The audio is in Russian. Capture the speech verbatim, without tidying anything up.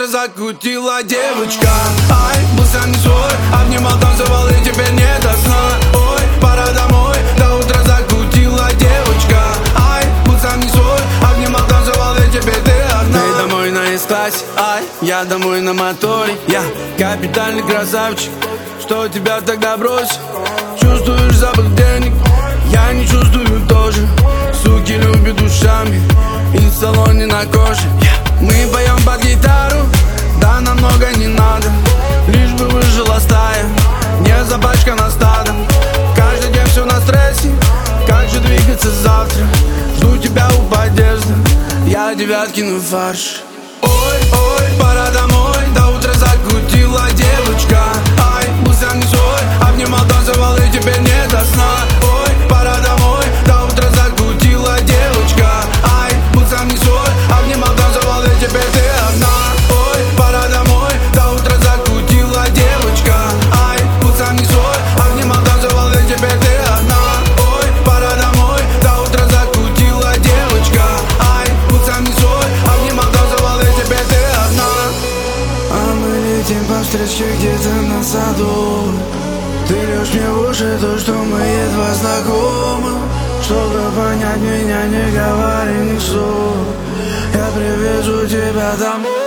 утро закрутила девочка. Ай, был сам не свой, обнимал, танцевал и теперь не до сна. Ой, пора домой, до утра закрутила девочка. Ай, был сам не свой, обнимал, танцевал и теперь ты одна. Ты домой на эс-классе, ай, я домой на моторе. Я капитальный красавчик, что тебя тогда бросил. Чувствуешь запах денег, я не чувствую тоже. Суки любят ушами и в салоне на коже. Мы поем под гитару, да нам много не надо. Лишь бы выжила стая, не запачкана стадом. Каждый день все на стрессе, как же двигаться завтра? Жду тебя у подъезда, я Девяткин фарш. Ой, ой, пора домой, до утра закрутила девочка. Ай, был сам не свой, обнимал, танцевал и теперь не до сна. Ой, пора домой, до утра закрутила девочка. Ай, был сам не свой, обнимал, танцевал и теперь ты одна. Ой, пора домой, до утра закрутила девочка. Ай, был сам не свой, обнимал, танцевал и теперь ты одна. Ой, пора домой, до утра закрутила девочка. Ай, был сам не свой, обнимал, танцевал и теперь ты одна. А мы летим по встречке где-то на саду. Ты льешь мне в уши то, что мы едва знакомы. Чтобы понять меня, не говори ни слова. Я привезу тебя домой.